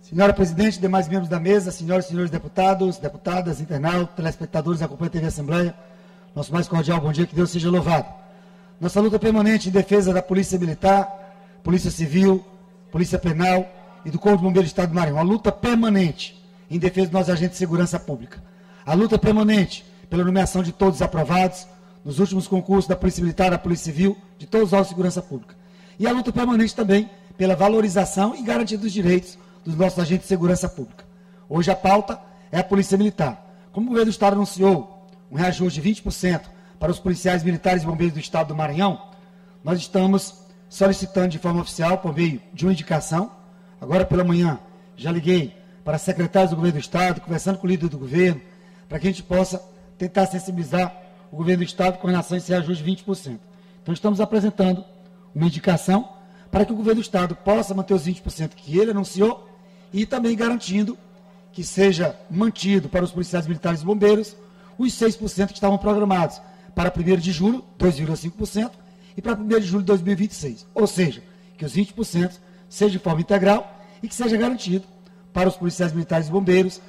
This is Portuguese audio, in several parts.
Senhora Presidente, demais membros da mesa, senhoras e senhores deputados, deputadas, internautas, telespectadores da Acompanha TV Assembleia, nosso mais cordial bom dia, que Deus seja louvado. Nossa luta permanente em defesa da Polícia Militar, Polícia Civil, Polícia Penal e do Corpo de Bombeiros do Estado do Maranhão. A luta permanente em defesa dos nossos agentes de segurança pública. A luta permanente pela nomeação de todos os aprovados nos últimos concursos da Polícia Militar, da Polícia Civil, de todos os órgãos de segurança pública. E a luta permanente também pela valorização e garantia dos direitos dos nossos agentes de segurança pública. Hoje a pauta é a Polícia Militar. Como o governo do Estado anunciou um reajuste de 20% para os policiais militares e bombeiros do Estado do Maranhão, nós estamos solicitando de forma oficial, por meio de uma indicação. Agora pela manhã já liguei para secretários do governo do Estado, conversando com o líder do governo, para que a gente possa tentar sensibilizar o governo do Estado com relação a esse reajuste de 20%. Então estamos apresentando uma indicação para que o governo do Estado possa manter os 20% que ele anunciou e também garantindo que seja mantido para os policiais militares e bombeiros os 6% que estavam programados para 1º de julho, 2,5%, e para 1º de julho de 2026. Ou seja, que os 20% seja de forma integral e que seja garantido para os policiais militares e bombeiros,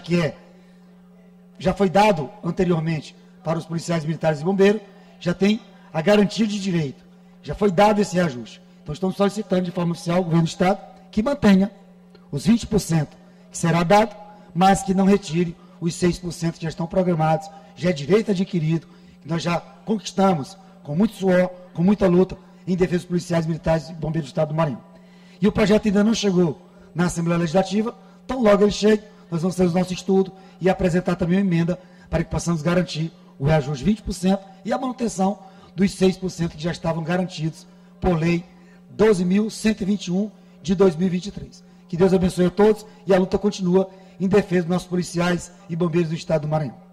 já foi dado anteriormente para os policiais militares e bombeiros, já tem a garantia de direito, já foi dado esse reajuste. Então estamos solicitando de forma oficial ao governo do Estado que mantenha os 20% que será dado, mas que não retire os 6% que já estão programados, já é direito adquirido, que nós já conquistamos com muito suor, com muita luta, em defesa dos policiais militares e bombeiros do Estado do Maranhão. E o projeto ainda não chegou na Assembleia Legislativa, então logo ele chegue, nós vamos fazer o nosso estudo e apresentar também uma emenda para que possamos garantir o reajuste de 20% e a manutenção dos 6% que já estavam garantidos por lei 12.121 de 2023. Que Deus abençoe a todos e a luta continua em defesa dos nossos policiais e bombeiros do Estado do Maranhão.